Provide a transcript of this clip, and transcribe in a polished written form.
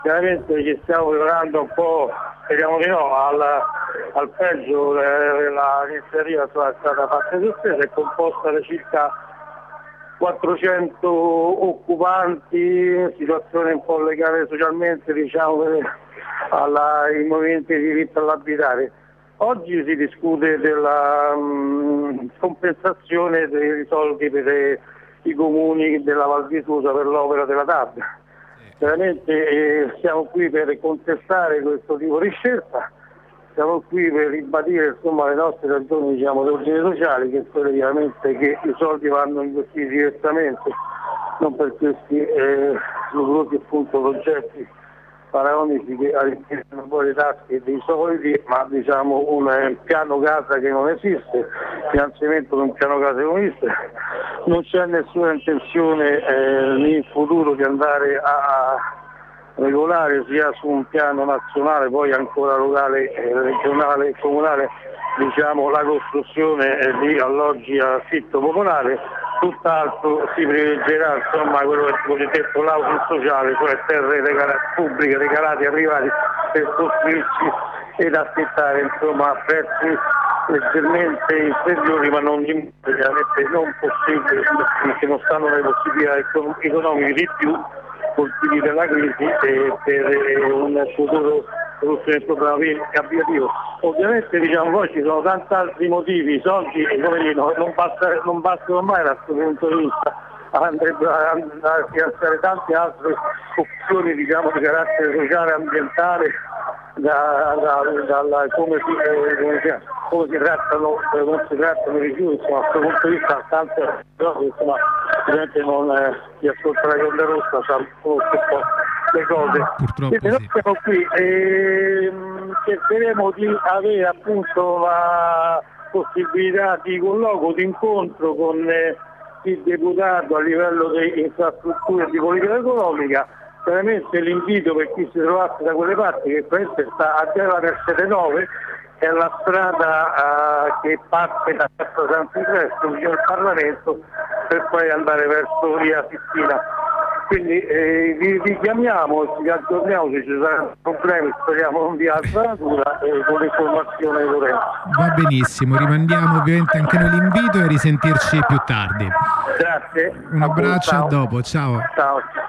Chiaramente ci stiamo preparando un po', speriamo di no, al peggio. L'iniziativa è stata fatta di sorpresa, è composta da circa 400 occupanti, situazione un po' legata socialmente, diciamo, ai movimenti di diritto all'abitare. Oggi si discute della compensazione dei soldi per i comuni della Val di Susa per l'opera della TAV. Veramente siamo qui per contestare questo tipo di scelta, siamo qui per ribadire le nostre ragioni di ordine sociale, che sono chiaramente che i soldi vanno investiti direttamente, non per questi numerosi progetti faraonici che arricchiscono poi le tasche dei soldi, ma un piano casa che non esiste, finanziamento di un piano casa che non esiste. Non c'è nessuna intenzione in futuro di andare a regolare sia su un piano nazionale, poi ancora locale, regionale e comunale, la costruzione di alloggi a affitto popolare. Tutt'altro si privilegierà quello che è il cosiddetto housing sociale, cioè terre pubbliche regalate ai privati per costruirci ed affittare a prezzi leggermente inferiori, ma non veramente non possibili, perché non stanno nelle possibilità economiche di più, colpiti della crisi e per un futuro soluzione del problema abitativo. Ovviamente poi ci sono tanti altri motivi, i soldi non bastano mai da questo punto di vista, andrebbero a finanziare tante altre opzioni di carattere sociale e ambientale, come si trattano i rifiuti, da questo punto di vista tante cose, ovviamente non chi ascolta la Onda Rossa sa un po' le cose. Purtroppo quindi noi siamo qui e cercheremo di avere appunto la possibilità di colloquio, di incontro con il deputato a livello di infrastrutture e di politica economica. Veramente l'invito per chi si trovasse da quelle parti, che questo sta a Gela del 79, è la strada che parte da Piazza San Silvestro vicino al Parlamento per poi andare verso via Sistina. Quindi vi richiamiamo, ci aggiorniamo se ci saranno problemi, speriamo non di altra natura, con l'informazione di Lorenzo. Va benissimo, rimandiamo ovviamente anche noi l'invito e risentirci più tardi. Grazie. Un abbraccio, ciao. a dopo, ciao. Ciao.